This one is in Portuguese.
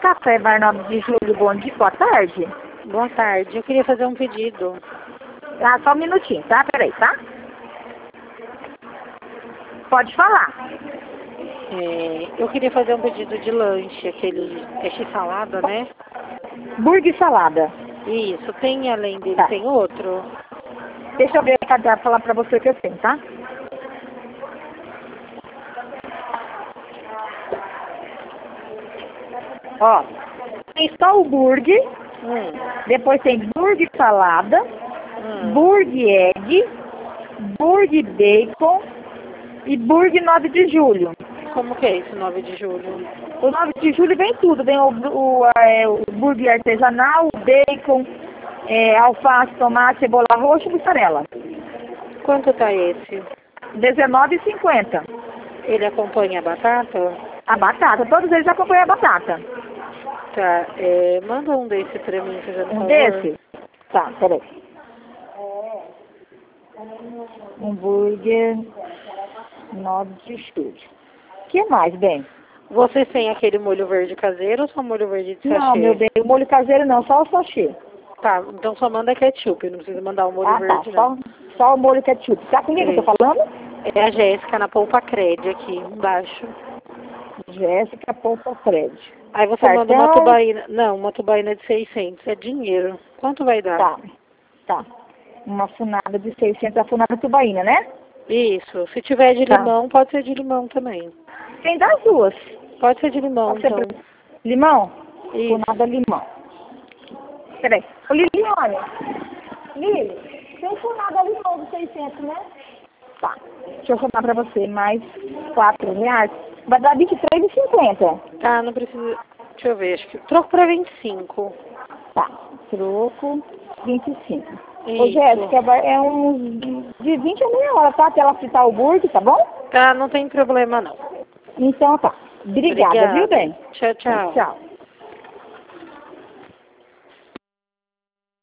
Café Bar 9 de Julho, bom dia, boa tarde. Boa tarde, eu queria fazer um pedido. Ah, só um minutinho, tá? Peraí, tá? Pode falar. Eu queria fazer um pedido de lanche, aquele x-salada, né? Burger e salada. Isso, tem além dele, Tá. tem outro? Deixa eu ver o cardápio, falar pra você o que eu tenho, tá? Ó, tem só o burger, depois tem burger e salada, burger egg, burger bacon e burger 9 de julho. Como que é esse 9 de julho? O 9 de julho vem tudo, vem o burger artesanal, o bacon, alface, tomate, cebola roxa e mussarela. Quanto tá esse? R$19,50. Ele acompanha a batata? A batata, todos eles acompanham a batata. Tá, manda um desse pra mim, fazendo favor. Um desse? Tá, peraí. Hambúrguer 9 de julho. O que mais, bem? Vocês têm aquele molho verde caseiro ou só molho verde de sachê? Não, meu bem, o molho caseiro não, só o sachê. Tá, então só manda ketchup, não precisa mandar o molho verde, tá, não. só o molho ketchup. Tá comigo que eu tô falando? É a Jéssica na Polpa Cred aqui embaixo. Jéssica Polpa Cred. Aí você manda uma tubaína. Não, uma tubaína de 600. É dinheiro. Quanto vai dar? Tá. Uma funada de 600, a funada tubaína, né? Isso. Se tiver de limão, pode ser de limão também. Tem das duas. Pode ser de limão, então. Limão? Isso. Funada limão. Peraí. Ô, Liliane. Lili, tem funada limão de 600, né? Tá. Deixa eu somar pra você. Mais R$4. Vai dar R$23,50. Tá, não precisa... Deixa eu ver, acho que... Troco pra 25. Tá. Troco 25. Isso. Ô, Jéssica, é uns de 20 a meia hora, tá? Até ela fritar o burger, tá bom? Tá, não tem problema, não. Então tá. Obrigada, viu, bem? Tchau, tchau. Tchau.